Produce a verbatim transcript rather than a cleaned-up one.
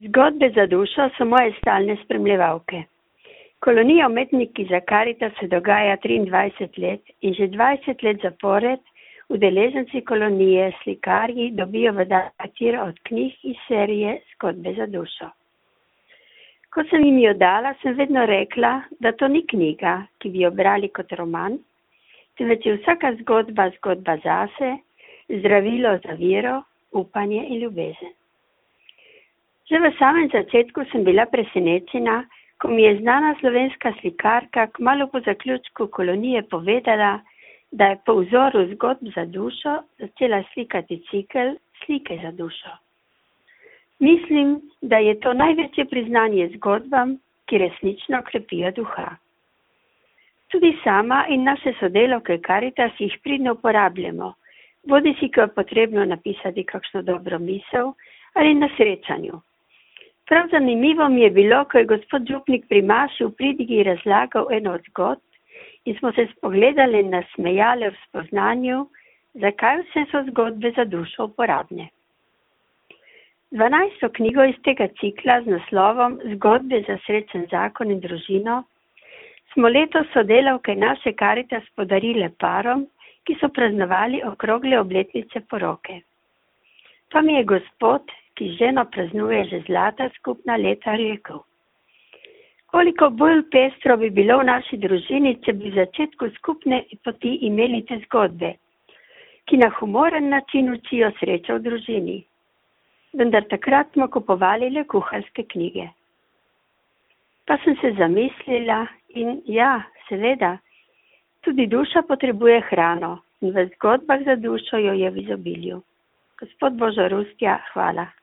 Zgodbe za dušo so moje stalne spremljevalke. Kolonija umetniki za Karitas se dogaja triindvajset let in že dvajset let zapored udeleženci kolonije slikarji dobijo v dar od knjig iz serije Zgodbe za dušo. Ko sem jim jo dala, sem vedno rekla, da to ni knjiga, ki bi jo brali kot roman, temveč je vsaka zgodba zgodba zase, zdravilo za vero, upanje in ljubezen. Že v samem začetku sem bila presenečena, ko mi je znana slovenska slikarka kmalu po zaključku kolonije povedala, da je po vzoru zgodb za dušo začela slikati cikel Slike za dušo. Mislim, da je to največje priznanje zgodbam, ki resnično krepijo duha. Tudi sama in naše sodelavke Karitas jih pridno uporabljamo, bodisi ko je potrebno napisati kakšno dobro misel ali na srečanju. Prav zanimivo mi je bilo, ko je gospod župnik pri maši v pridigi razlagal eno od zgodb in smo se spogledali in nasmejali v spoznanju, zakaj vse so zgodbe za dušo uporabne. Dvanajsto knjigo iz tega cikla z naslovom Zgodbe za srečen zakon in družino smo letos sodelavke naše Karitas podarile parom, ki so praznovali okrogle obletnice poroke. Pa mi je gospod, ki z ženo praznuje že zlata skupna leta, rekel: koliko bolj pestro bi bilo v naši družini, če bi v začetku skupne poti imeli te zgodbe, ki na humoren način učijo srečo v družini. Vendar takrat smo kupovali le kuharske knjige. Pa sem se zamislila in ja, seveda, tudi duša potrebuje hrano in v zgodbah za dušo jo je v izobilju. Gospod Božo Rustja, hvala.